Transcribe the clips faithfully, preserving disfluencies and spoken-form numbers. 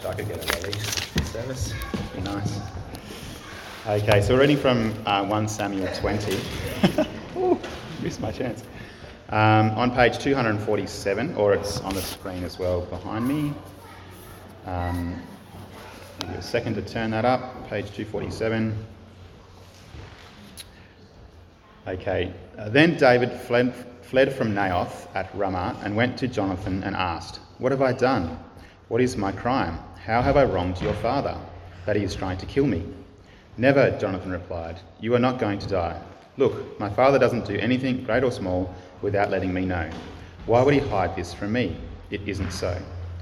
I could get a release service. Be nice. Okay, so we're reading from uh, First Samuel twenty. Ooh, missed my chance. Um, on page two hundred forty-seven, or it's on the screen as well behind me. Um, give you a second to turn that up. Page two forty-seven. Okay, uh, then David fled, fled from Naioth at Ramah and went to Jonathan and asked, "What have I done? What is my crime? How have I wronged your father, that he is trying to kill me?" "Never," Jonathan replied. "You are not going to die. Look, my father doesn't do anything, great or small, without letting me know. Why would he hide this from me? It isn't so."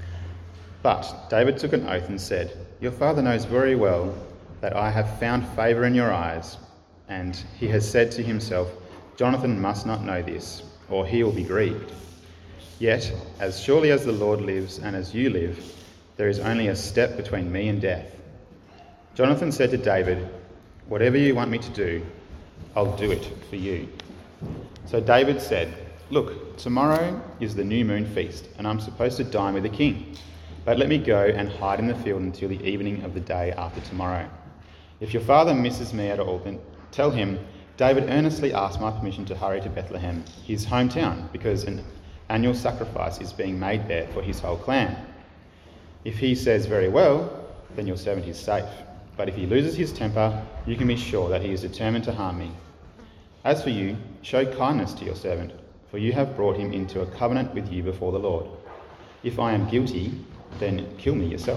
But David took an oath and said, "Your father knows very well that I have found favour in your eyes, and he has said to himself, 'Jonathan must not know this, or he will be grieved.' Yet, as surely as the Lord lives and as you live, there is only a step between me and death." Jonathan said to David, "Whatever you want me to do, I'll do it for you." So David said, "Look, tomorrow is the new moon feast, and I'm supposed to dine with the king. But let me go and hide in the field until the evening of the day after tomorrow. If your father misses me at all, then tell him, 'David earnestly asked my permission to hurry to Bethlehem, his hometown, because an annual sacrifice is being made there for his whole clan.' If he says, 'Very well,' then your servant is safe. But if he loses his temper, you can be sure that he is determined to harm me. As for you, show kindness to your servant, for you have brought him into a covenant with you before the Lord. If I am guilty, then kill me yourself.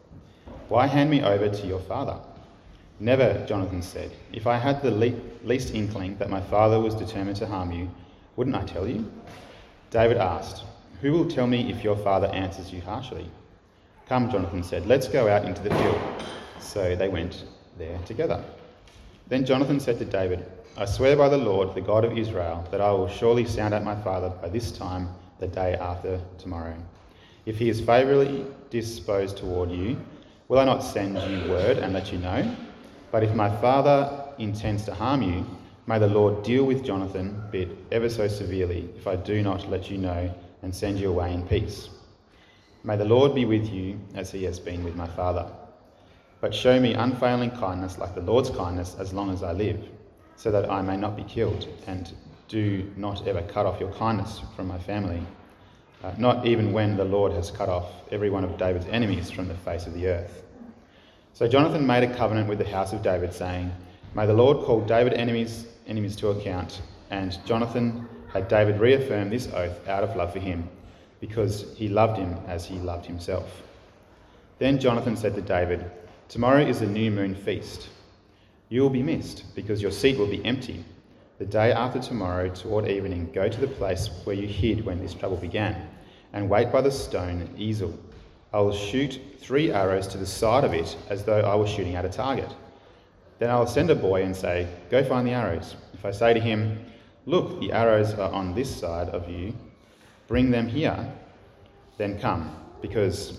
Why hand me over to your father?" "Never," Jonathan said. "If I had the le- least inkling that my father was determined to harm you, wouldn't I tell you?" David asked, "Who will tell me if your father answers you harshly?" "Come," Jonathan said, "let's go out into the field." So they went there together. Then Jonathan said to David, "I swear by the Lord, the God of Israel, that I will surely sound out my father by this time the day after tomorrow. If he is favourably disposed toward you, will I not send you word and let you know? But if my father intends to harm you, may the Lord deal with Jonathan, be it ever so severely, if I do not let you know and send you away in peace. May the Lord be with you as he has been with my father. But show me unfailing kindness like the Lord's kindness as long as I live, so that I may not be killed, and do not ever cut off your kindness from my family, uh, not even when the Lord has cut off every one of David's enemies from the face of the earth." So Jonathan made a covenant with the house of David, saying, "May the Lord call David's enemies, enemies to account." And Jonathan had David reaffirm this oath out of love for him, because he loved him as he loved himself. Then Jonathan said to David, "Tomorrow is the new moon feast. You will be missed, because your seat will be empty. The day after tomorrow, toward evening, go to the place where you hid when this trouble began, and wait by the stone easel. I will shoot three arrows to the side of it, as though I was shooting at a target. Then I will send a boy and say, 'Go find the arrows.' If I say to him, 'Look, the arrows are on this side of you, bring them here,' then come, because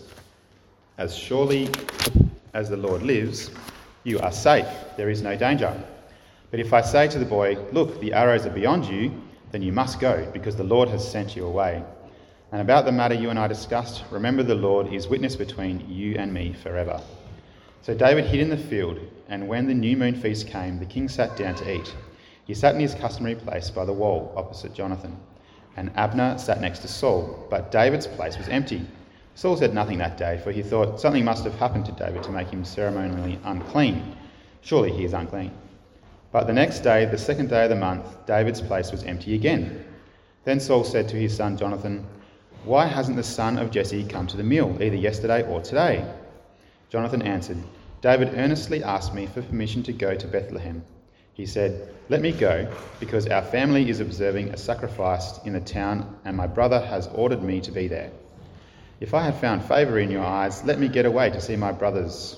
as surely as the Lord lives, you are safe, there is no danger. But if I say to the boy, 'Look, the arrows are beyond you,' then you must go, because the Lord has sent you away. And about the matter you and I discussed, remember the Lord is witness between you and me forever." So David hid in the field, and when the new moon feast came, the king sat down to eat. He sat in his customary place by the wall opposite Jonathan, and Abner sat next to Saul, but David's place was empty. Saul said nothing that day, for he thought something must have happened to David to make him ceremonially unclean. Surely he is unclean. But the next day, the second day of the month, David's place was empty again. Then Saul said to his son Jonathan, "Why hasn't the son of Jesse come to the meal, either yesterday or today?" Jonathan answered, "David earnestly asked me for permission to go to Bethlehem. He said, 'Let me go, because our family is observing a sacrifice in the town, and my brother has ordered me to be there. If I have found favour in your eyes, let me get away to see my brothers.'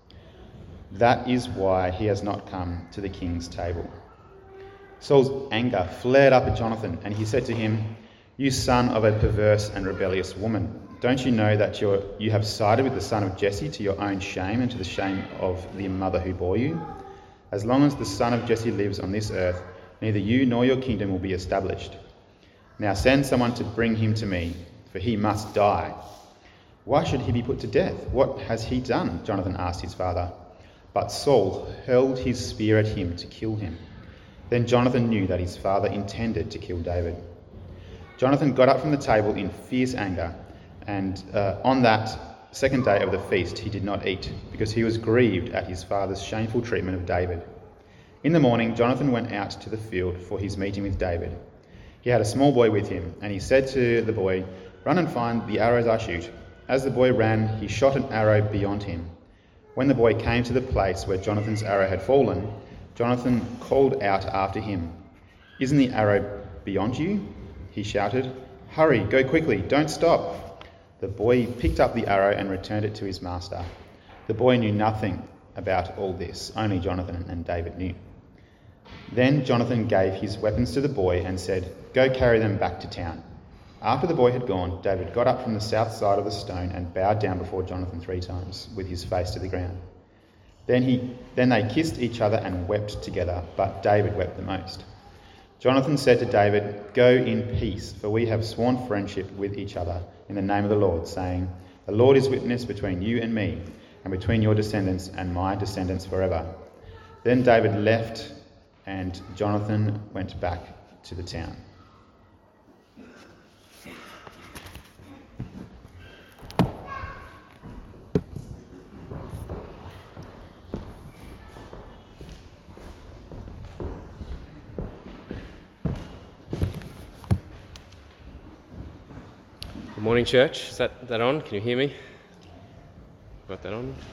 That is why he has not come to the king's table." Saul's anger flared up at Jonathan, and he said to him, "You son of a perverse and rebellious woman, don't you know that you're, you have sided with the son of Jesse to your own shame and to the shame of the mother who bore you? As long as the son of Jesse lives on this earth, neither you nor your kingdom will be established. Now send someone to bring him to me, for he must die." Why should he be put to death? What has he done?" Jonathan asked his father. But Saul hurled his spear at him to kill him. Then Jonathan knew that his father intended to kill David. Jonathan got up from the table in fierce anger, and uh, on that second day of the feast he did not eat, because he was grieved at his father's shameful treatment of David. In the morning, Jonathan went out to the field for his meeting with David. He had a small boy with him, and he said to the boy, "Run and find the arrows I shoot." As the boy ran, he shot an arrow beyond him. When the boy came to the place where Jonathan's arrow had fallen, Jonathan called out after him, "Isn't the arrow beyond you?" He shouted. "Hurry, go quickly, don't stop." The boy picked up the arrow and returned it to his master. The boy knew nothing about all this, only Jonathan and David knew. Then Jonathan gave his weapons to the boy and said, "Go carry them back to town." After the boy had gone, David got up from the south side of the stone and bowed down before Jonathan three times, with his face to the ground. Then he, then they kissed each other and wept together, but David wept the most. Jonathan said to David, "Go in peace, for we have sworn friendship with each other in the name of the Lord, saying, 'The Lord is witness between you and me, and between your descendants and my descendants forever.'" Then David left, and Jonathan went back to the town. Good morning, church. Is that, that on? Can you hear me? Got that on?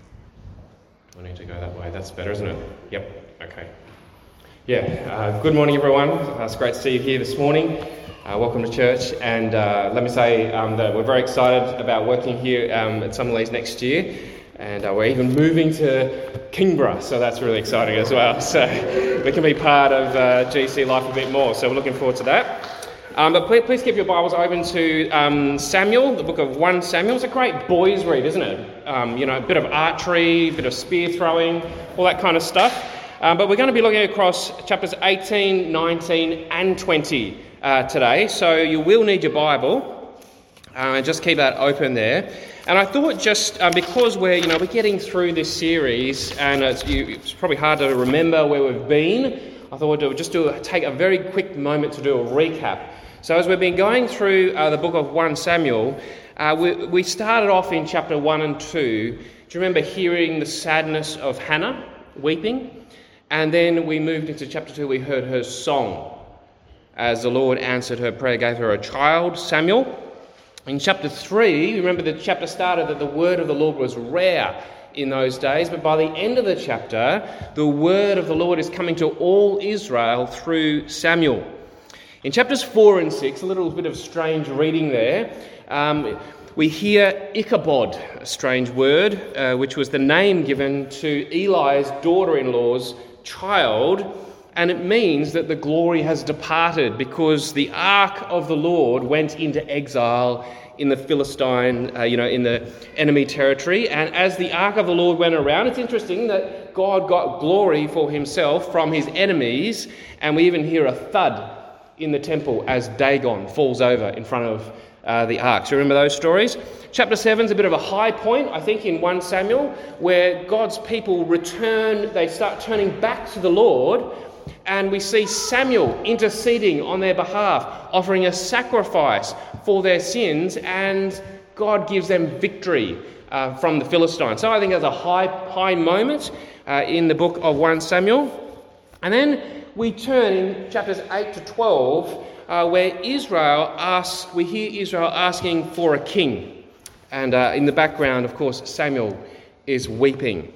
Do I need to go that way? That's better, isn't it? Yep. Okay. Yeah. Uh, good morning, everyone. Uh, it's great to see you here this morning. Uh, welcome to church. And uh, let me say um, that we're very excited about working here um, at Summerlees next year. And uh, we're even moving to Kingborough, so that's really exciting as well. So we can be part of uh, G C life a bit more. So we're looking forward to that. Um, but please, please keep your Bibles open to um, Samuel, the book of First Samuel. It's a great boys' read, isn't it? Um, you know, a bit of archery, a bit of spear throwing, all that kind of stuff. Um, but we're going to be looking across chapters eighteen, nineteen and twenty uh, today. So you will need your Bible. Uh, just keep that open there. And I thought just uh, because we're, you know, we're getting through this series and it's, you, it's probably hard to remember where we've been, I thought we'd just do take a very quick moment to do a recap. So as we've been going through uh, the book of First Samuel, uh, we, we started off in chapter one and two. Do you remember hearing the sadness of Hannah weeping? And then we moved into chapter two, we heard her song as the Lord answered her prayer, gave her a child, Samuel. In chapter three, remember the chapter started that the word of the Lord was rare in those days, but by the end of the chapter, the word of the Lord is coming to all Israel through Samuel. In chapters four and six, a little bit of strange reading there, um, we hear Ichabod, a strange word, uh, which was the name given to Eli's daughter-in-law's child, and it means that the glory has departed because the ark of the Lord went into exile in the Philistine, uh, you know, in the enemy territory. And as the ark of the Lord went around, it's interesting that God got glory for himself from his enemies, and we even hear a thud in the temple as Dagon falls over in front of uh, the ark. So remember those stories? Chapter seven is a bit of a high point, I think, in First Samuel, where God's people return, they start turning back to the Lord, and we see Samuel interceding on their behalf, offering a sacrifice for their sins, and God gives them victory uh, from the Philistines. So I think that's a high, high moment uh, in the book of First Samuel. And then we turn in chapters eight to twelve, uh, where Israel asks, we hear Israel asking for a king. And uh, in the background, of course, Samuel is weeping.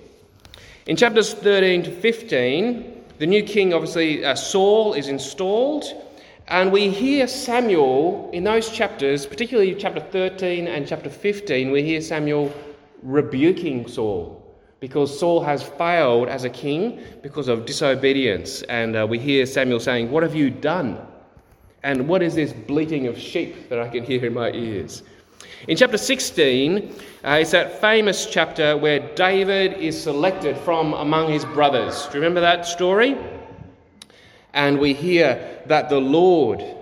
In chapters thirteen to fifteen, the new king, obviously, uh, Saul, is installed. And we hear Samuel, in those chapters, particularly chapter thirteen and chapter fifteen, we hear Samuel rebuking Saul, because Saul has failed as a king because of disobedience. And uh, we hear Samuel saying, "What have you done? And what is this bleating of sheep that I can hear in my ears?" In chapter sixteen, uh, it's that famous chapter where David is selected from among his brothers. Do you remember that story? And we hear that the Lord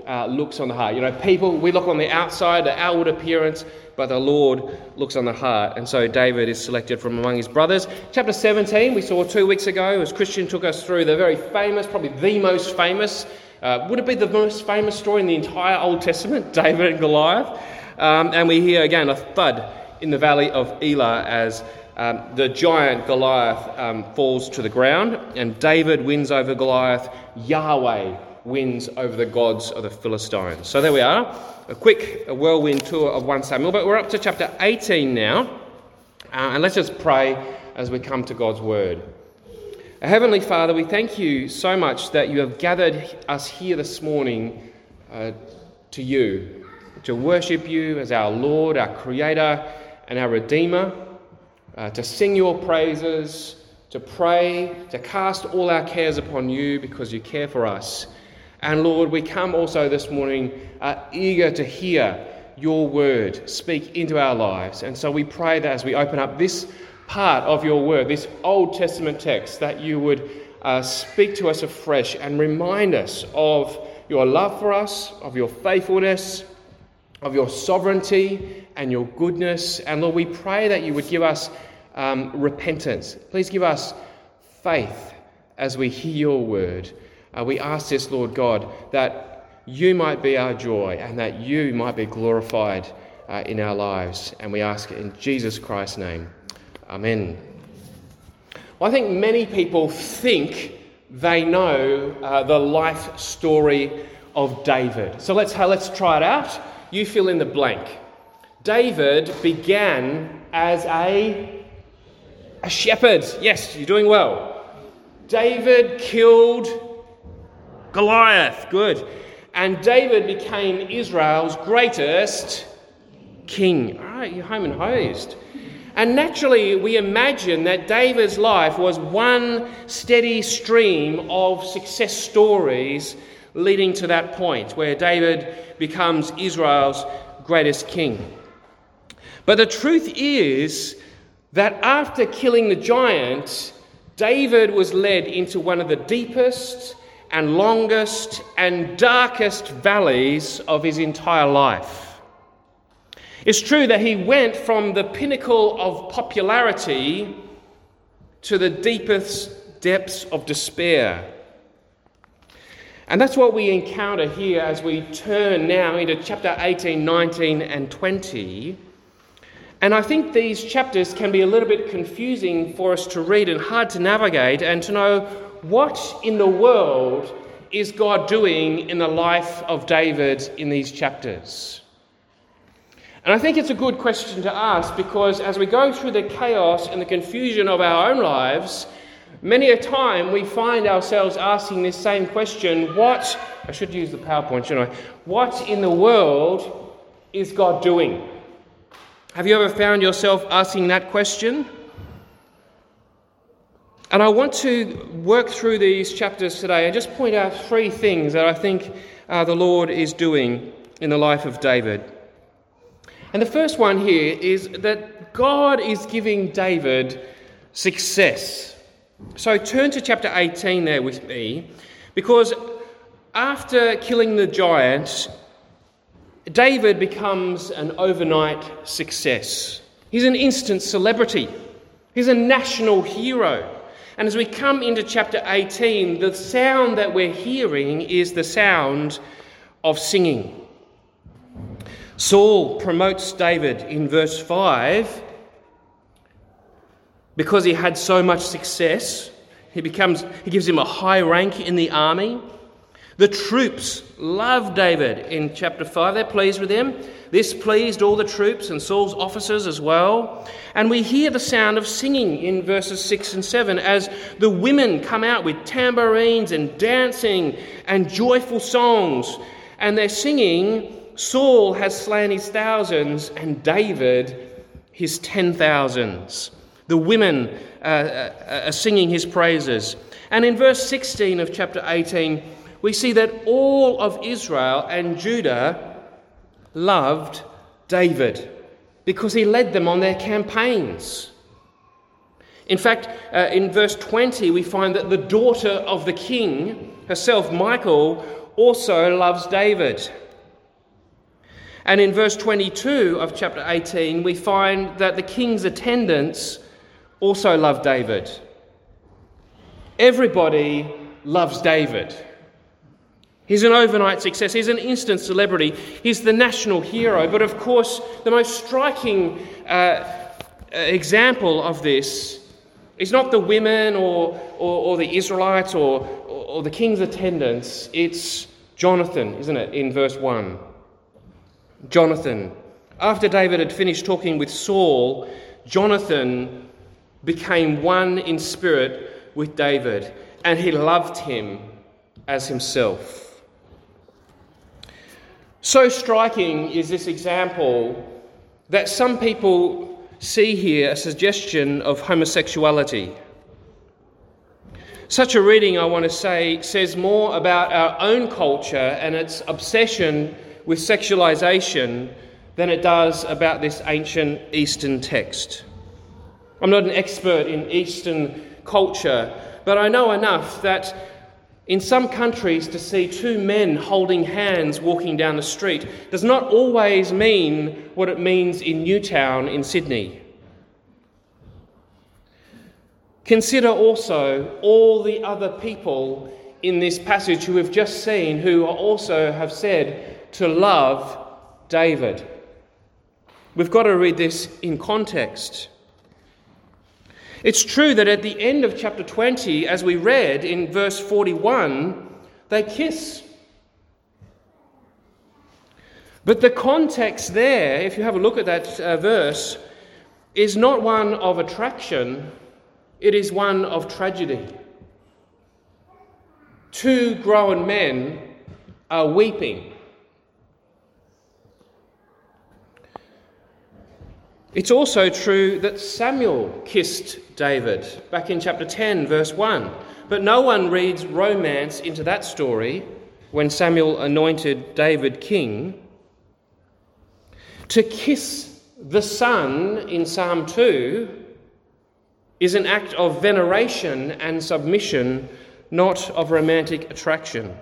uh, looks on the heart. You know, people, we look on the outside, the outward appearance, but the Lord looks on the heart. And so David is selected from among his brothers. Chapter seventeen, we saw two weeks ago, as Christian took us through the very famous, probably the most famous, uh, would it be the most famous story in the entire Old Testament, David and Goliath? Um, and we hear again a thud in the valley of Elah as um, the giant Goliath um, falls to the ground, and David wins over Goliath. Yahweh wins over the gods of the Philistines. So there we are, a quick a whirlwind tour of First Samuel, but we're up to chapter eighteen now, uh, and let's just pray as we come to God's word. Heavenly Father, we thank you so much that you have gathered us here this morning uh, to you, to worship you as our Lord, our Creator and our Redeemer, uh, to sing your praises, to pray, to cast all our cares upon you because you care for us. And Lord, we come also this morning uh, eager to hear your word speak into our lives. And so we pray that as we open up this part of your word, this Old Testament text, that you would uh, speak to us afresh and remind us of your love for us, of your faithfulness, of your sovereignty and your goodness. And Lord, we pray that you would give us um, repentance. Please give us faith as we hear your word. Uh, we ask this, Lord God, that you might be our joy and that you might be glorified uh, in our lives. And we ask it in Jesus Christ's name. Amen. Well, I think many people think they know uh, the life story of David. So let's, let's try it out. You fill in the blank. David began as a, a shepherd. Yes, you're doing well. David killed Goliath. Good. And David became Israel's greatest king. All right, you're home and hosed. And naturally, we imagine that David's life was one steady stream of success stories leading to that point where David becomes Israel's greatest king. But the truth is that after killing the giant, David was led into one of the deepest and longest and darkest valleys of his entire life. It's true that he went from the pinnacle of popularity to the deepest depths of despair. And that's what we encounter here as we turn now into chapter eighteen, nineteen and twenty. And I think these chapters can be a little bit confusing for us to read and hard to navigate and to know what in the world is God doing in the life of David in these chapters. And I think it's a good question to ask because as we go through the chaos and the confusion of our own lives, many a time we find ourselves asking this same question, what, I should use the PowerPoint, shouldn't I? What in the world is God doing? Have you ever found yourself asking that question? And I want to work through these chapters today and just point out three things that I think uh, the Lord is doing in the life of David. And the first one here is that God is giving David success. So turn to chapter eighteen there with me, because after killing the giant, David becomes an overnight success. He's an instant celebrity. He's a national hero. And as we come into chapter eighteen, the sound that we're hearing is the sound of singing. Saul promotes David in verse five because he had so much success. He becomes, he gives him a high rank in the army. The troops love David in chapter five. They're pleased with him. This pleased all the troops and Saul's officers as well. And we hear the sound of singing in verses six and seven as the women come out with tambourines and dancing and joyful songs. And they're singing, Saul has slain his thousands and David his ten thousands. The women uh, are singing his praises. And in verse sixteen of chapter eighteen, we see that all of Israel and Judah loved David because he led them on their campaigns. In fact, uh, in verse twenty, we find that the daughter of the king herself, Michal, also loves David. And in verse twenty-two of chapter eighteen, we find that the king's attendants also love David. Everybody loves David. He's an overnight success. He's an instant celebrity. He's the national hero. But of course, the most striking uh, example of this is not the women or, or, or the Israelites or, or, or the king's attendants. It's Jonathan, isn't it, in verse one? Jonathan. After David had finished talking with Saul, Jonathan became one in spirit with David, and he loved him as himself. So striking is this example that some people see here a suggestion of homosexuality. Such a reading, I want to say, says more about our own culture and its obsession with sexualization than it does about this ancient Eastern text. I'm not an expert in Eastern culture, but I know enough that in some countries to see two men holding hands walking down the street does not always mean what it means in Newtown in Sydney. Consider also all the other people in this passage who we've just seen who also have said to love David. We've got to read this in context. It's true that at the end of chapter twenty, as we read in verse forty-one, they kiss. But the context there, if you have a look at that uh, verse, is not one of attraction, it is one of tragedy. Two grown men are weeping. It's also true that Samuel kissed David back in chapter ten, verse one. But no one reads romance into that story when Samuel anointed David king. To kiss the Son in Psalm two is an act of veneration and submission, not of romantic attraction.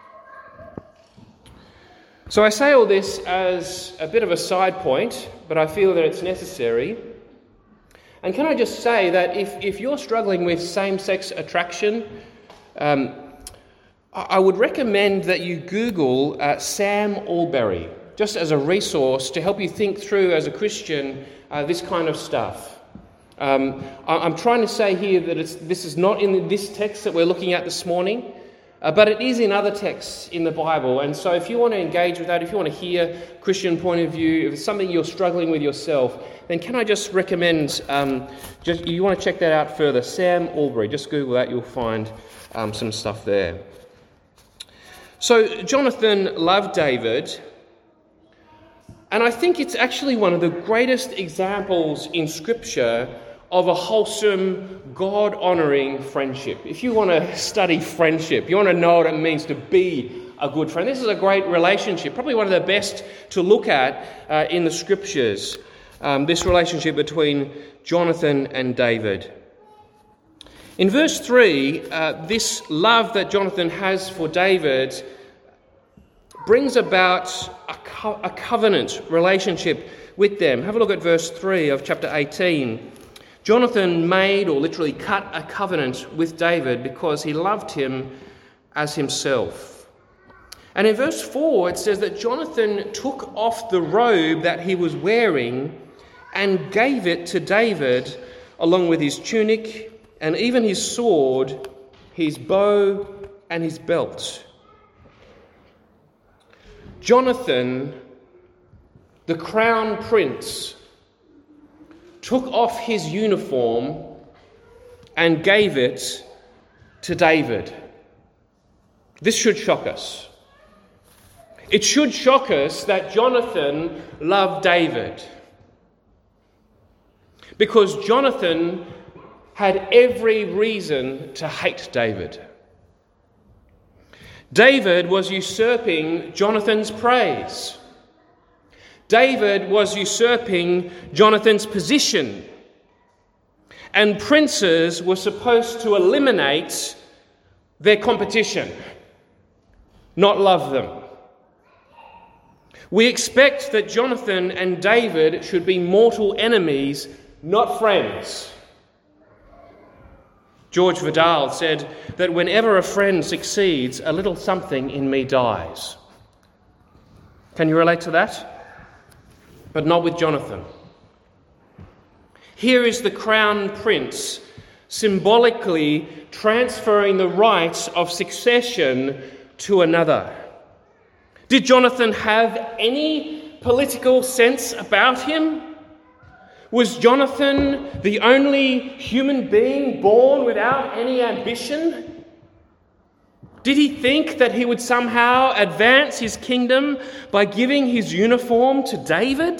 So I say all this as a bit of a side point, but I feel that it's necessary. And can I just say that if, if you're struggling with same-sex attraction, um, I would recommend that you Google uh, Sam Allberry, just as a resource to help you think through as a Christian uh, this kind of stuff. Um, I'm trying to say here that it's, this is not in this text that we're looking at this morning, Uh, but it is in other texts in the Bible. And so if you want to engage with that, if you want to hear Christian point of view, if it's something you're struggling with yourself, then can I just recommend, um, just you want to check that out further, Sam Allberry. Just Google that, you'll find um, some stuff there. So Jonathan loved David, and I think it's actually one of the greatest examples in Scripture of a wholesome, God-honouring friendship. If you want to study friendship, you want to know what it means to be a good friend, this is a great relationship, probably one of the best to look at uh, in the Scriptures, um, this relationship between Jonathan and David. In verse three, uh, this love that Jonathan has for David brings about a, co- a covenant relationship with them. Have a look at verse three of chapter eighteen. Jonathan made, or literally cut, a covenant with David because he loved him as himself. And in verse four, it says that Jonathan took off the robe that he was wearing and gave it to David, along with his tunic and even his sword, his bow and his belt. Jonathan, the crown prince, took off his uniform and gave it to David. This should shock us. It should shock us that Jonathan loved David, because Jonathan had every reason to hate David. David was usurping Jonathan's praise. David was usurping Jonathan's position, and princes were supposed to eliminate their competition. not love them. We expect that Jonathan and David should be mortal enemies, not friends. George Vidal said that whenever a friend succeeds, a little something in me dies. Can you relate to that? But not with Jonathan. Here is the crown prince symbolically transferring the rights of succession to another. Did Jonathan have any political sense about him? Was Jonathan the only human being born without any ambition? Did he think that he would somehow advance his kingdom by giving his uniform to David?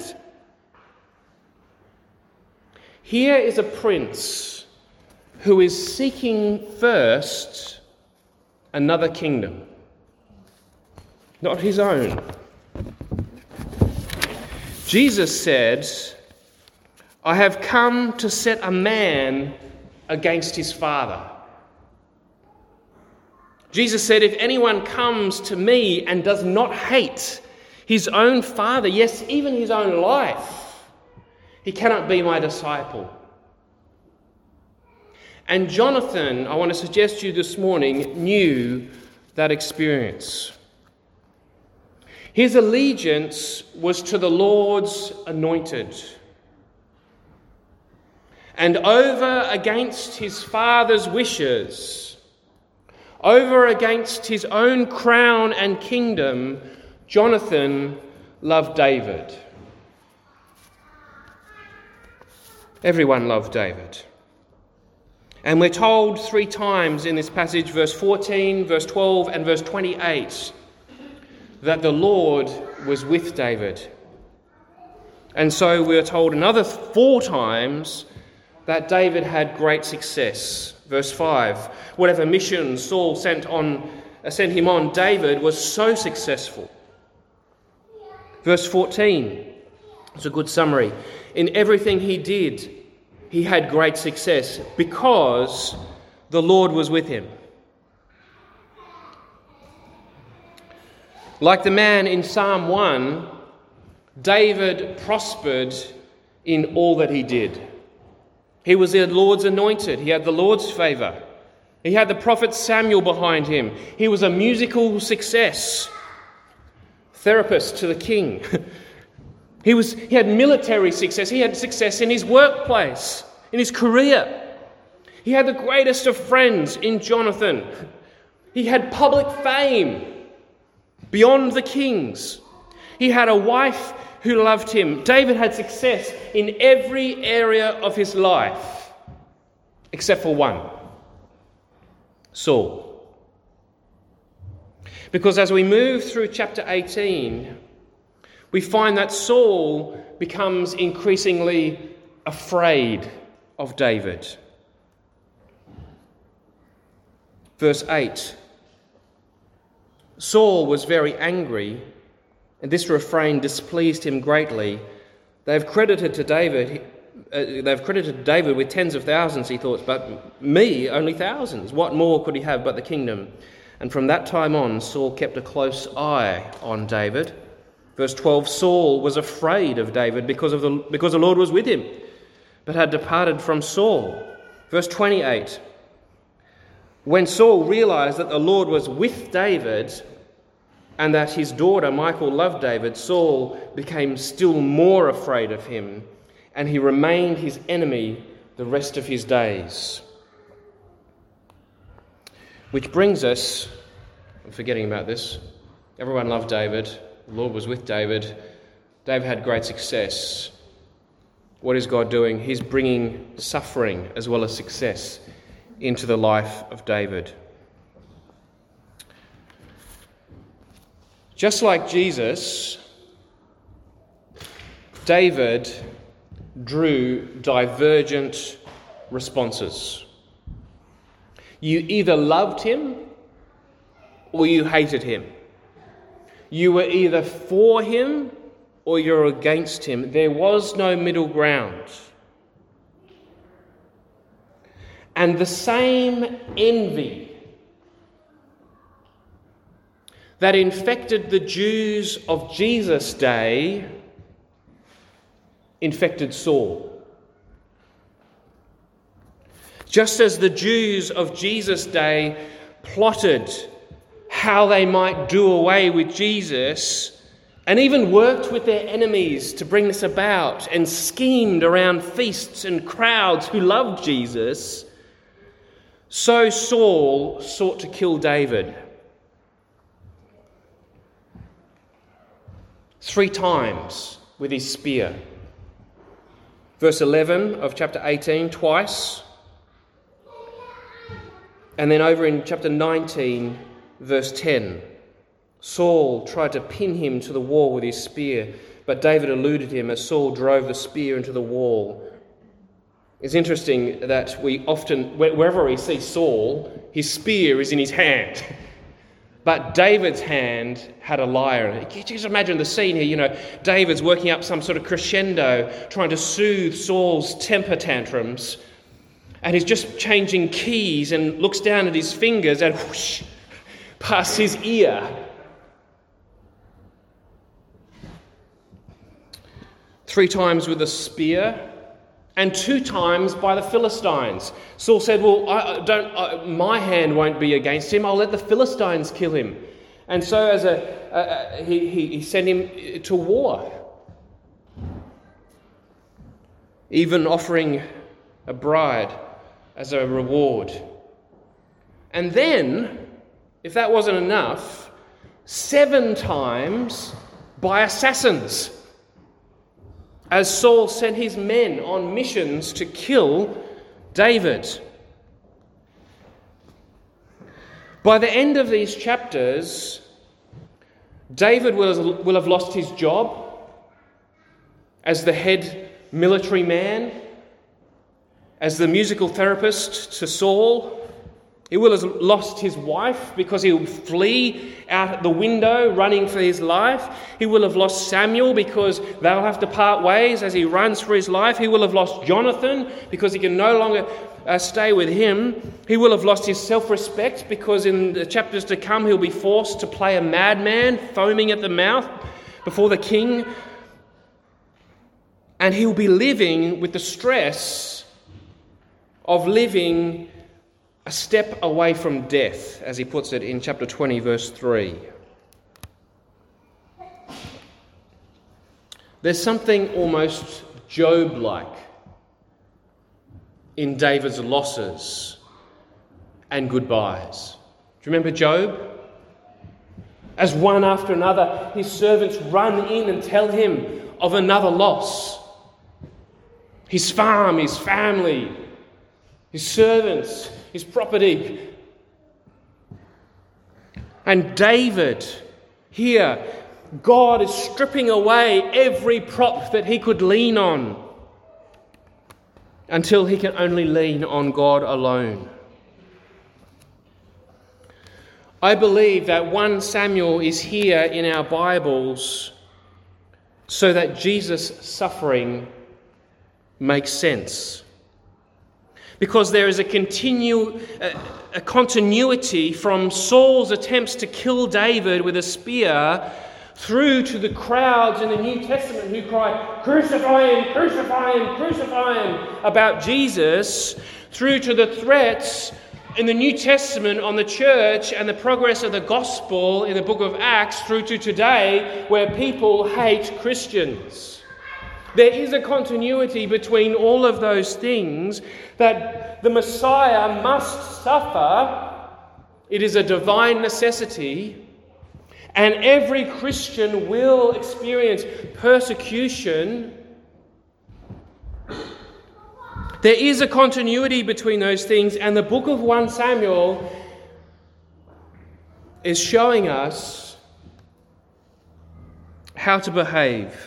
Here is a prince who is seeking first another kingdom, not his own. Jesus said, "I have come to set a man against his father." Jesus said, "If anyone comes to me and does not hate his own father, yes, even his own life, he cannot be my disciple." And Jonathan, I want to suggest to you this morning, knew that experience. His allegiance was to the Lord's anointed. And over against his father's wishes, over against his own crown and kingdom, Jonathan loved David. Everyone loved David. And we're told three times in this passage, verse fourteen, verse twelve, and verse twenty-eight, that the Lord was with David. And so we're told another four times that David had great success. Verse five, whatever mission Saul sent on, uh, sent him on, David was so successful. Verse fourteen, it's a good summary. In everything he did, he had great success because the Lord was with him. Like the man in Psalm one, David prospered in all that he did. He was the Lord's anointed. He had the Lord's favour. He had the prophet Samuel behind him. He was a musical success. Therapist to the king. He was. He had military success. He had success in his workplace, in his career. He had the greatest of friends in Jonathan. He had public fame beyond the kings. He had a wife who loved him. David had success in every area of his life, except for one, Saul. Because as we move through chapter eighteen, we find that Saul becomes increasingly afraid of David. Verse eight, Saul was very angry, and this refrain displeased him greatly. They've credited to David, uh, they've credited David with tens of thousands, he thought, but me only thousands. What more could he have but the kingdom? And from that time on, Saul kept a close eye on David. Verse twelve, Saul was afraid of David because of the because the Lord was with him, but had departed from Saul. Verse twenty-eight, when Saul realized that the Lord was with David and that his daughter Michal loved David, Saul became still more afraid of him, and he remained his enemy the rest of his days. Which brings us, I'm forgetting about this, everyone loved David, the Lord was with David, David had great success. What is God doing? He's bringing suffering as well as success into the life of David. Just like Jesus, David drew divergent responses. You either loved him or you hated him. You were either for him or you're against him. There was no middle ground. And the same envy that infected the Jews of Jesus' day infected Saul. Just as the Jews of Jesus' day plotted how they might do away with Jesus and even worked with their enemies to bring this about and schemed around feasts and crowds who loved Jesus, so Saul sought to kill David. Three times with his spear. Verse eleven of chapter eighteen, twice. And then over in chapter nineteen, verse ten, Saul tried to pin him to the wall with his spear, but David eluded him as Saul drove the spear into the wall. It's interesting that we often, wherever we see Saul, his spear is in his hand. But David's hand had a lyre in it. Can you just imagine the scene here? You know, David's working up some sort of crescendo, trying to soothe Saul's temper tantrums. And he's just changing keys and looks down at his fingers and whoosh, past his ear. Three times with a spear and two times by the Philistines. Saul said, well, I don't, I, my hand won't be against him. I'll let the Philistines kill him. And so as a, a, a he, he, he sent him to war. Even offering a bride as a reward. And then, if that wasn't enough, seven times by assassins, as Saul sent his men on missions to kill David. By the end of these chapters, David will, will have lost his job as the head military man, as the musical therapist to Saul. He will have lost his wife because he will flee out the window running for his life. He will have lost Samuel because they'll have to part ways as he runs for his life. He will have lost Jonathan because he can no longer uh, stay with him. He will have lost his self-respect because in the chapters to come he'll be forced to play a madman, foaming at the mouth before the king. And he'll be living with the stress of living a step away from death, as he puts it in chapter twenty, verse three. There's something almost Job-like in David's losses and goodbyes. Do you remember Job? As one after another, his servants run in and tell him of another loss. His farm, his family, his servants, his property. And David, here, God is stripping away every prop that he could lean on until he can only lean on God alone. I believe that First Samuel is here in our Bibles so that Jesus' suffering makes sense. Because there is a, continue, a, a continuity from Saul's attempts to kill David with a spear through to the crowds in the New Testament who cry, "Crucify him, crucify him, crucify him," about Jesus, through to the threats in the New Testament on the church and the progress of the gospel in the book of Acts, through to today where people hate Christians. There is a continuity between all of those things, that the Messiah must suffer. It is a divine necessity. And every Christian will experience persecution. There is a continuity between those things, and the book of First Samuel is showing us how to behave.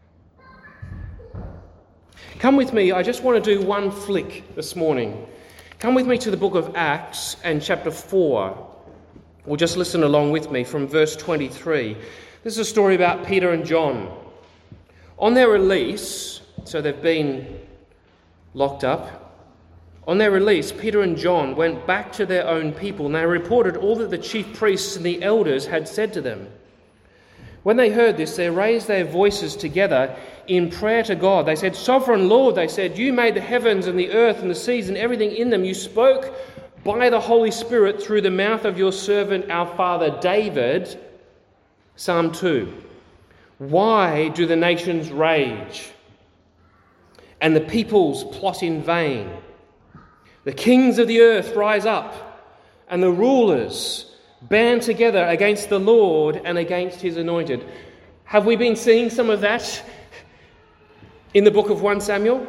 Come with me, I just want to do one flick this morning. Come with me to the book of Acts and chapter four. Or just listen along with me from verse twenty-three. This is a story about Peter and John. On their release, so they've been locked up, On their release, Peter and John went back to their own people, and they reported all that the chief priests and the elders had said to them. When they heard this, they raised their voices together in prayer to God. They said, "Sovereign Lord," they said, "you made the heavens and the earth and the seas and everything in them. You spoke by the Holy Spirit through the mouth of your servant, our father David." Psalm two. "Why do the nations rage and the peoples plot in vain? The kings of the earth rise up, and the rulers band together against the Lord and against his anointed." Have we been seeing some of that in the book of First Samuel?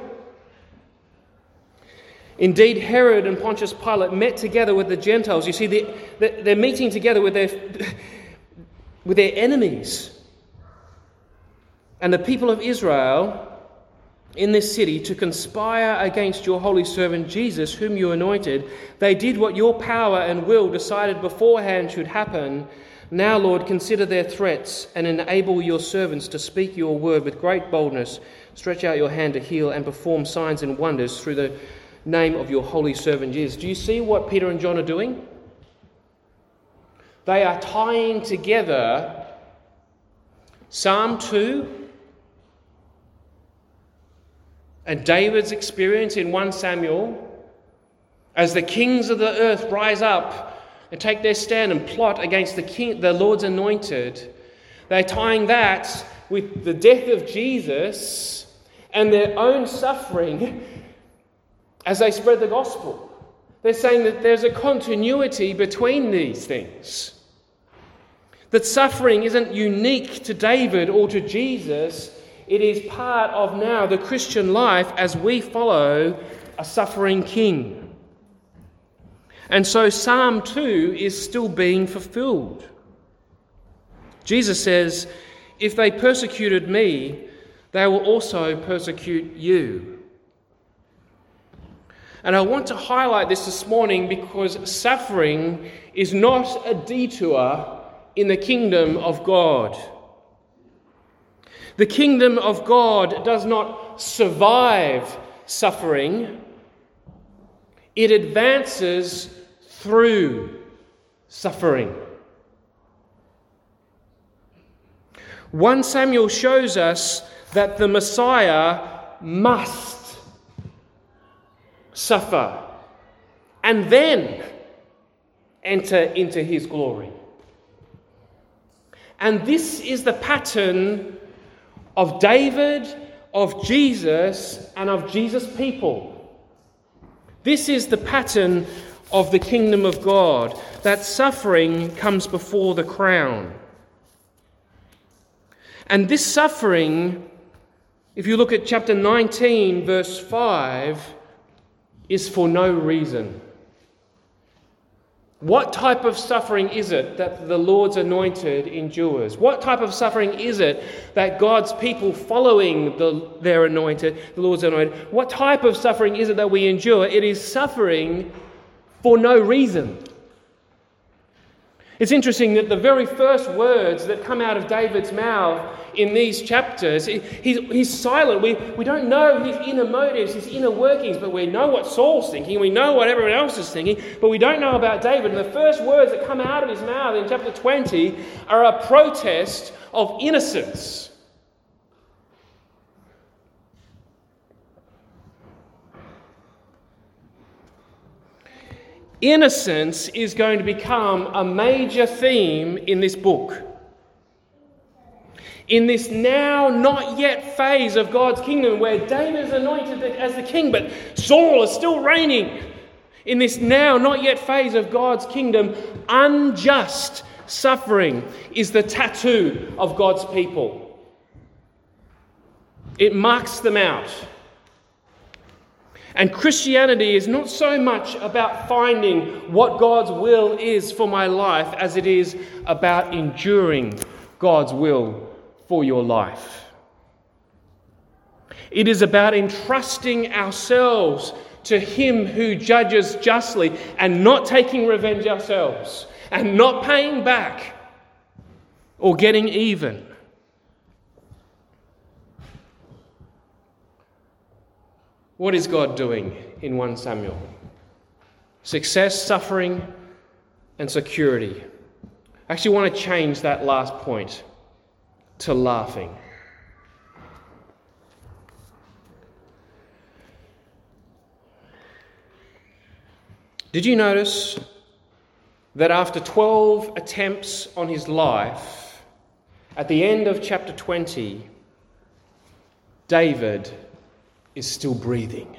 Indeed, Herod and Pontius Pilate met together with the Gentiles. You see, they're, they're meeting together with their, with their enemies. And the people of Israel in this city to conspire against your holy servant Jesus, whom you anointed. They did what your power and will decided beforehand should happen. Now, Lord, consider their threats and enable your servants to speak your word with great boldness. Stretch out your hand to heal and perform signs and wonders through the name of your holy servant Jesus. Do you see what Peter and John are doing? They are tying together Psalm two and David's experience in First Samuel as the kings of the earth rise up and take their stand and plot against the king, the Lord's anointed. They're tying that with the death of Jesus and their own suffering as they spread the gospel. They're saying that there's a continuity between these things. That suffering isn't unique to David or to Jesus. It is part of now the Christian life as we follow a suffering king. And so Psalm two is still being fulfilled. Jesus says, "If they persecuted me, they will also persecute you." And I want to highlight this this morning because suffering is not a detour in the kingdom of God. The kingdom of God does not survive suffering. It advances through suffering. First Samuel shows us that the Messiah must suffer and then enter into his glory. And this is the pattern of David, of Jesus, and of Jesus' people. This is the pattern of the kingdom of God, that suffering comes before the crown. And this suffering, if you look at chapter nineteen, verse five, is for no reason. What type of suffering is it that the Lord's anointed endures? What type of suffering is it that God's people following the, their anointed, the Lord's anointed, what type of suffering is it that we endure? It is suffering for no reason. It's interesting that the very first words that come out of David's mouth in these chapters, he, he's, he's silent. We, we don't know his inner motives, his inner workings, but we know what Saul's thinking. We know what everyone else is thinking, but we don't know about David. And the first words that come out of his mouth in chapter twenty are a protest of innocence. Innocence is going to become a major theme in this book. In this now not yet phase of God's kingdom where David is anointed as the king, but Saul is still reigning. In this now not yet phase of God's kingdom, unjust suffering is the tattoo of God's people. It marks them out. And Christianity is not so much about finding what God's will is for my life as it is about enduring God's will for your life. It is about entrusting ourselves to Him who judges justly and not taking revenge ourselves and not paying back or getting even. What is God doing in First Samuel? Success, suffering, and security. I actually want to change that last point to laughing. Did you notice that after twelve attempts on his life, at the end of chapter twenty, David is still breathing?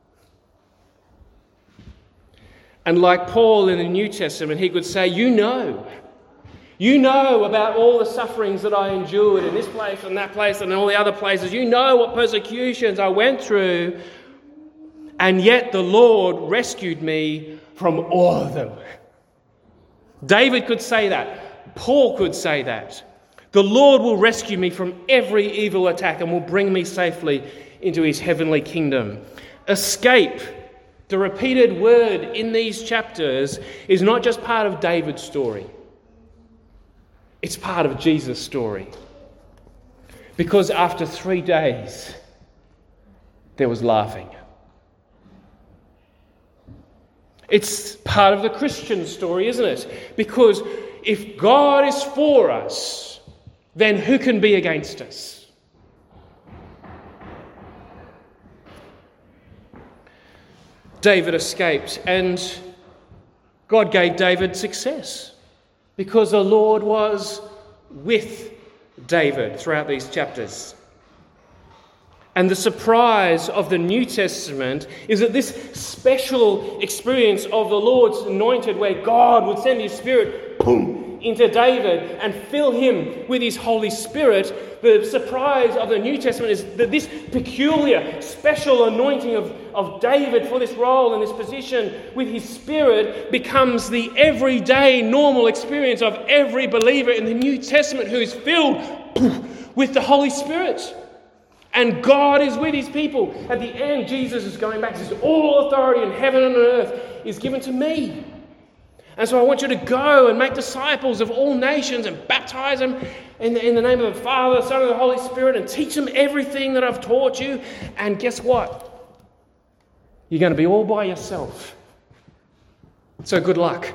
And like Paul in the New Testament, he could say, you know, you know about all the sufferings that I endured in this place and that place and all the other places. You know what persecutions I went through, and yet the Lord rescued me from all of them. David could say that. Paul could say that. The Lord will rescue me from every evil attack and will bring me safely into his heavenly kingdom. Escape, the repeated word in these chapters, is not just part of David's story. It's part of Jesus' story. Because after three days, there was laughing. It's part of the Christian story, isn't it? Because if God is for us, then who can be against us? David escaped, and God gave David success because the Lord was with David throughout these chapters. And the surprise of the New Testament is that this special experience of the Lord's anointed, where God would send his Spirit, boom, into David and fill him with his Holy Spirit, the surprise of the New Testament is that this peculiar, special anointing of, of David for this role and this position with his Spirit becomes the everyday, normal experience of every believer in the New Testament who is filled with the Holy Spirit. And God is with his people. At the end, Jesus is going back. He says, all authority in heaven and on earth is given to me. And so I want you to go and make disciples of all nations and baptize them in the, in the name of the Father, the Son, and the Holy Spirit, and teach them everything that I've taught you. And guess what? You're going to be all by yourself. So good luck.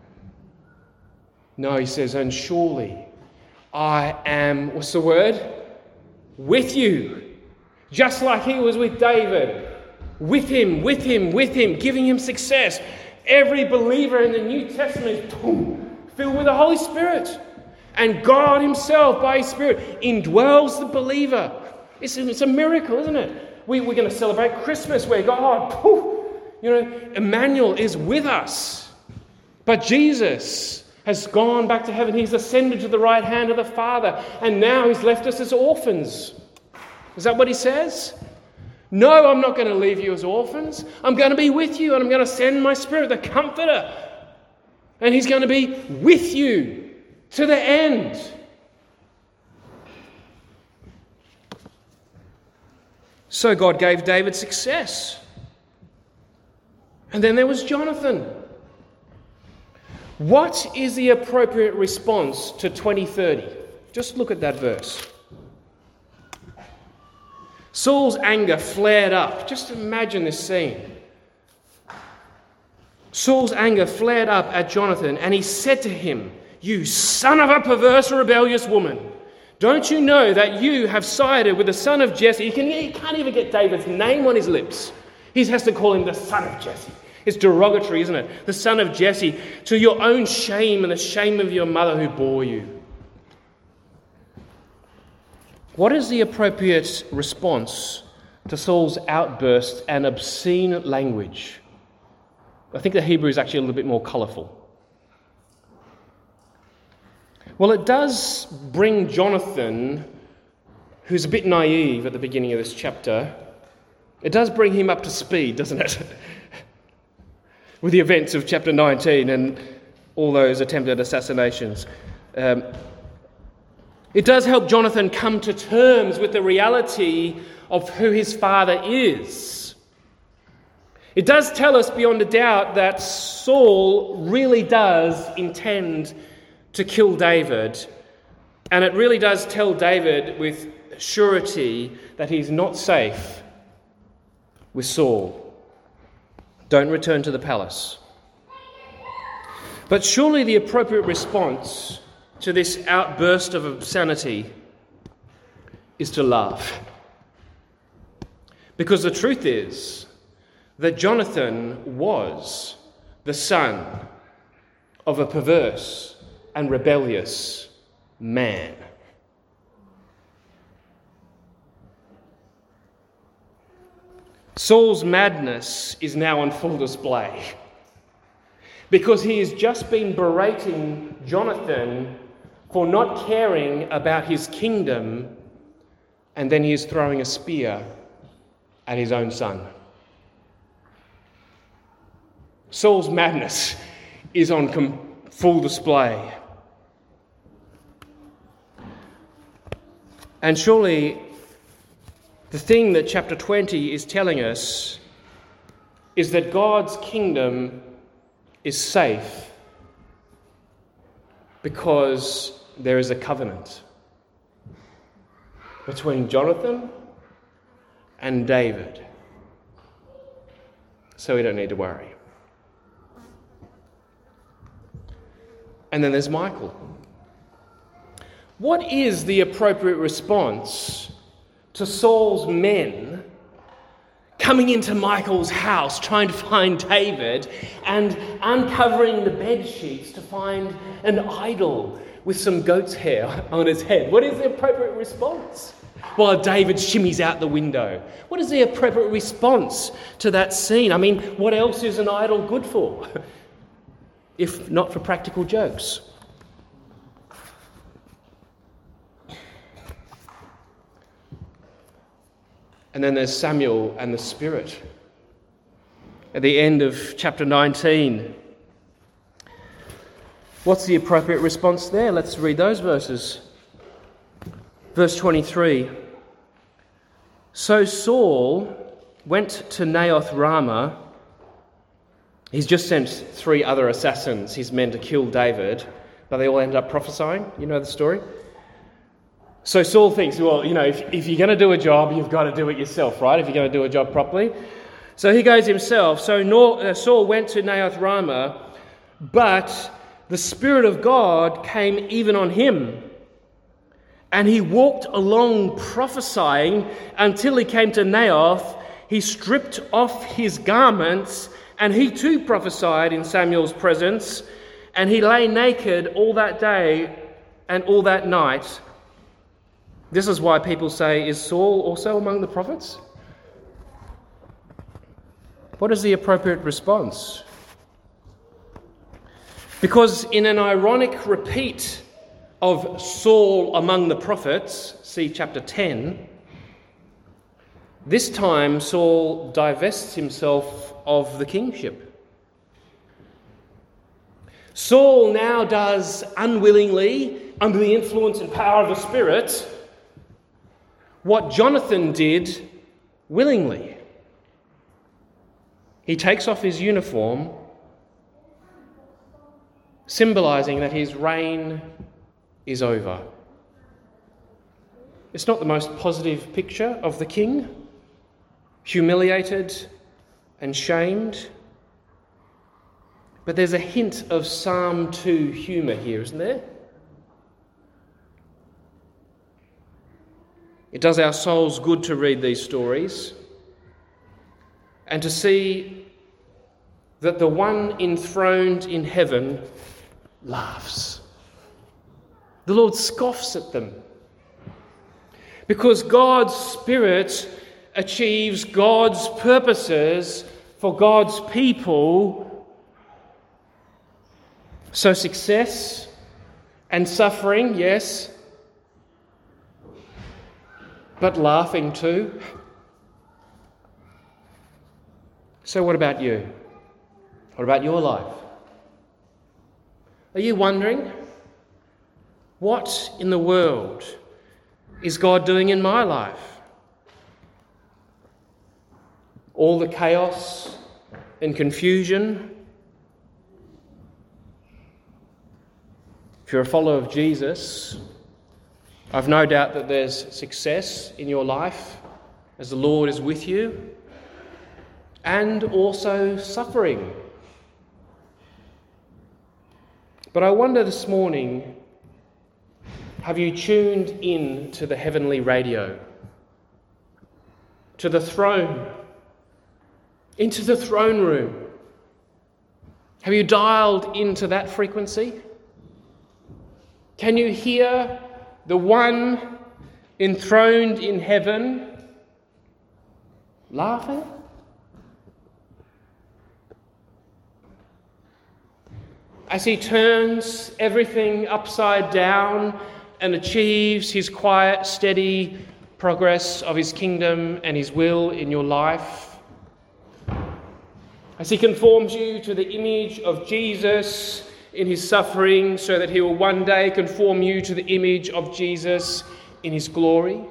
No, he says, and surely I am, what's the word? With you. Just like he was with David. With him, with him, with him, giving him success. Every believer in the New Testament is boom, filled with the Holy Spirit. And God himself, by his Spirit, indwells the believer. It's, it's a miracle, isn't it? We, we're going to celebrate Christmas where God, poof, you know, Emmanuel is with us. But Jesus has gone back to heaven. He's ascended to the right hand of the Father. And now he's left us as orphans. Is that what he says? No, I'm not going to leave you as orphans. I'm going to be with you, and I'm going to send my Spirit, the Comforter. And he's going to be with you to the end. So God gave David success. And then there was Jonathan. What is the appropriate response to twenty thirty? Just look at that verse. Saul's anger flared up. Just imagine this scene. Saul's anger flared up at Jonathan, and he said to him, "You son of a perverse, rebellious woman, don't you know that you have sided with the son of Jesse?" He, can, he can't even get David's name on his lips. He has to call him the son of Jesse. It's derogatory, isn't it? The son of Jesse, to your own shame and the shame of your mother who bore you. What is the appropriate response to Saul's outburst and obscene language? I think the Hebrew is actually a little bit more colourful. Well, it does bring Jonathan, who's a bit naive at the beginning of this chapter, it does bring him up to speed, doesn't it? With the events of chapter nineteen and all those attempted assassinations. Um, it does help Jonathan come to terms with the reality of who his father is. It does tell us beyond a doubt that Saul really does intend to kill David, and it really does tell David with surety that he's not safe with Saul. Don't return to the palace. But surely the appropriate response to this outburst of insanity is to laugh. Because the truth is that Jonathan was the son of a perverse and rebellious man. Saul's madness is now on full display because he has just been berating Jonathan for not caring about his kingdom, and then he is throwing a spear at his own son. Saul's madness is on com- full display. And surely the thing that chapter twenty is telling us is that God's kingdom is safe because there is a covenant between Jonathan and David. So we don't need to worry. And then there's Michal. What is the appropriate response to Saul's men coming into Michal's house trying to find David and uncovering the bed sheets to find an idol with some goat's hair on its head? What is the appropriate response? While David shimmies out the window. What is the appropriate response to that scene? I mean, what else is an idol good for, if not for practical jokes? And then there's Samuel and the Spirit. At the end of chapter nineteen, what's the appropriate response there? Let's read those verses. Verse twenty-three. So Saul went to Naioth Ramah. He's just sent three other assassins, his men, to kill David, but they all end up prophesying. You know the story? So Saul thinks, well, you know, if, if you're going to do a job, you've got to do it yourself, right? If you're going to do a job properly. So he goes himself. So Nor, uh, Saul went to Naioth Ramah, but the Spirit of God came even on him. And he walked along prophesying until he came to Naioth. He stripped off his garments, and he too prophesied in Samuel's presence. And he lay naked all that day and all that night. This is why people say, is Saul also among the prophets? What is the appropriate response? Because in an ironic repeat of Saul among the prophets, see chapter ten, this time Saul divests himself of the kingship. Saul now does unwillingly, under the influence and power of the Spirit, what Jonathan did willingly. He takes off his uniform, symbolizing that his reign is over. It's not the most positive picture of the king, humiliated and shamed. But there's a hint of Psalm two humour here, isn't there? It does our souls good to read these stories and to see that the one enthroned in heaven laughs. The Lord scoffs at them because God's Spirit achieves God's purposes for God's people. So success and suffering, yes, but laughing too. So what about you? What about your life? Are you wondering, what in the world is God doing in my life? All the chaos and confusion. If you're a follower of Jesus, I've no doubt that there's success in your life as the Lord is with you. and also suffering. But I wonder this morning, have you tuned in to the heavenly radio? To the throne? Into the throne room? Have you dialed into that frequency? Can you hear the one enthroned in heaven laughing? As he turns everything upside down and achieves his quiet, steady progress of his kingdom and his will in your life. As he conforms you to the image of Jesus in his suffering, so that he will one day conform you to the image of Jesus in his glory.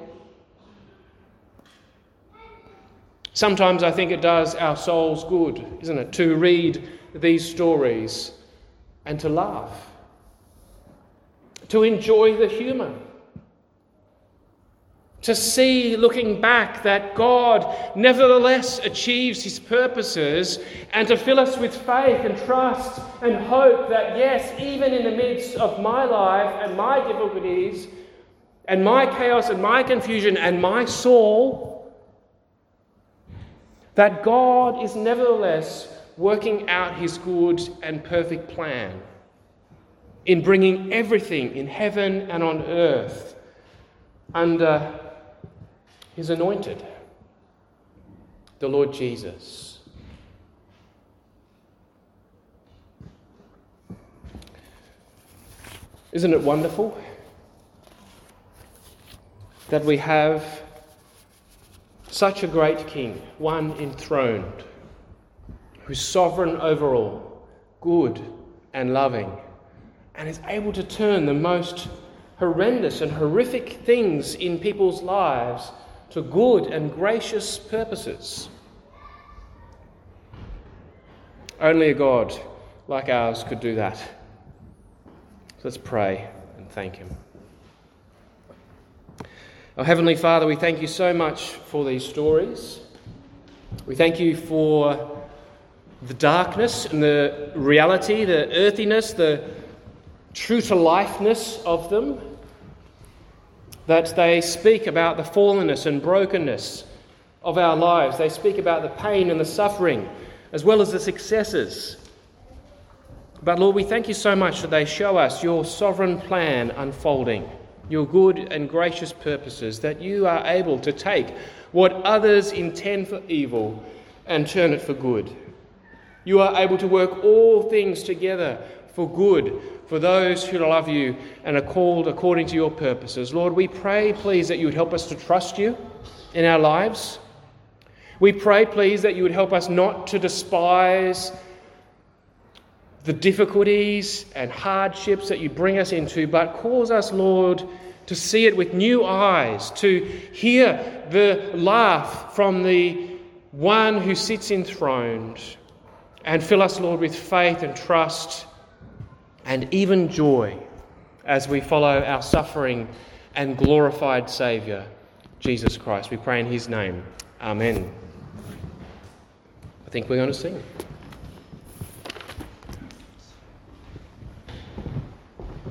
Sometimes I think it does our souls good, isn't it, to read these stories and to laugh, to enjoy the humour, to see, looking back, that God nevertheless achieves his purposes, and to fill us with faith and trust and hope that, yes, even in the midst of my life and my difficulties and my chaos and my confusion and my soul, that God is nevertheless working out his good and perfect plan in bringing everything in heaven and on earth under his anointed, the Lord Jesus. Isn't it wonderful that we have such a great King, one enthroned, who's sovereign over all, good and loving, and is able to turn the most horrendous and horrific things in people's lives to good and gracious purposes. Only a God like ours could do that. So let's pray and thank him. Our Heavenly Father, we thank you so much for these stories. We thank you for the darkness and the reality, the earthiness, the true-to-lifeness of them, that they speak about the fallenness and brokenness of our lives. They speak about the pain and the suffering, as well as the successes. But Lord, we thank you so much that they show us your sovereign plan unfolding, your good and gracious purposes, that you are able to take what others intend for evil and turn it for good. You are able to work all things together for good for those who love you and are called according to your purposes. Lord, we pray, please, that you would help us to trust you in our lives. We pray, please, that you would help us not to despise the difficulties and hardships that you bring us into, but cause us, Lord, to see it with new eyes, to hear the laugh from the one who sits enthroned, and fill us, Lord, with faith and trust and even joy as we follow our suffering and glorified Saviour, Jesus Christ. We pray in his name. Amen. I think we're going to sing.